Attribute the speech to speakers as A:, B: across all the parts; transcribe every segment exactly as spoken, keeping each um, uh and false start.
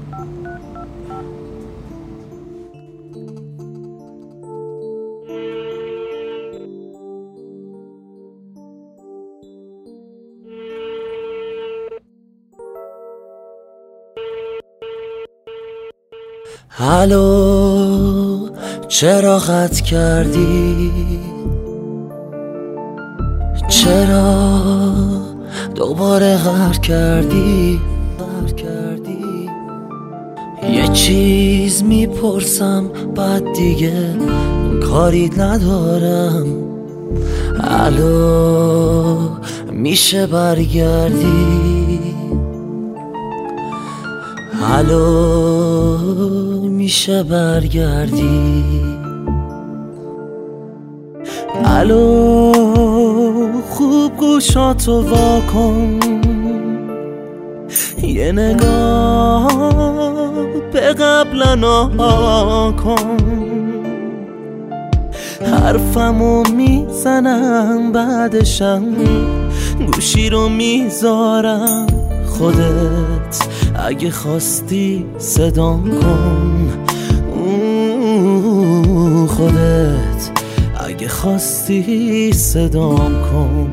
A: الو چرا قطع کردی؟ چرا دوباره غر کردی؟ غر کردی یه چیز میپرسم بعد دیگه کاریت ندارم. الو میشه برگردی؟ الو میشه برگردی؟ الو خوب گوشاتو واکن، یه نگاه به قبلنا کن. حرفمو میزنم بعدشم گوشی رو میذارم. خودت اگه خواستی صدام کن، خودت اگه خواستی صدام کن.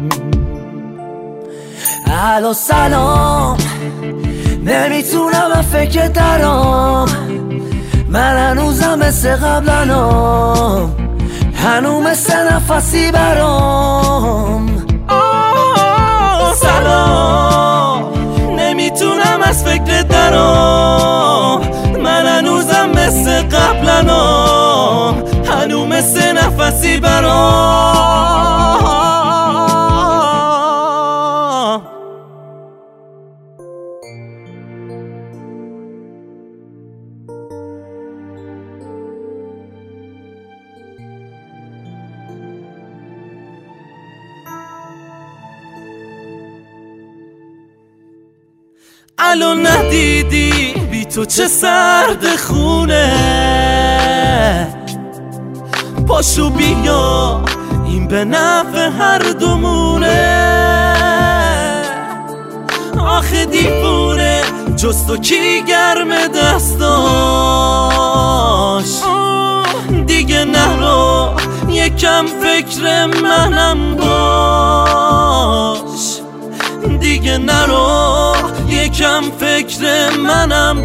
A: الو سلام، نمیتونم فکر درام، من هنوزم مثل قبلنام، هنو مثل نفسی برام. سلام، نمیتونم از فکر درام، من هنوزم مثل قبلنام، هنو مثل نفسی برام. الو ندیدی بی تو چه سرد خونه؟ پاشو بیا این به نفع هر دومونه. آخه دیوونه جز تو کی گرم دستاش؟ دیگه نرو یکم فکر منم باش، دیگه نرو یکم فکر منم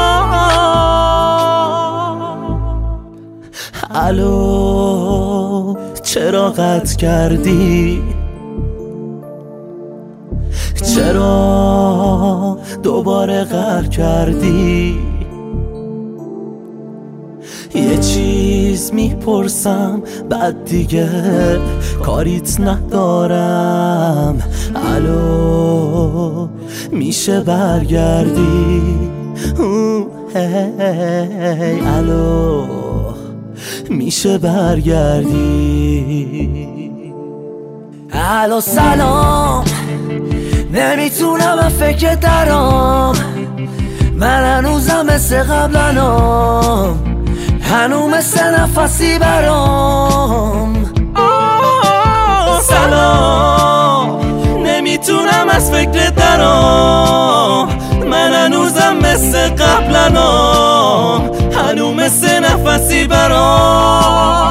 A: باش. الو چرا قطع کردی؟ چرا دوباره غر کردی؟ یه چیز میپرسم بعد دیگه کاریت ندارم. الو میشه برگردی؟ هی الو میشه برگردی؟ الو سلام، نمیتونم فکر درام، من هنوزم مثل قبلنام، هنو مثل نفسی برام. سلام، نمیتونم از فکر درام، من هنوزم مثل قبلنام، هنو مثل نفسی برام.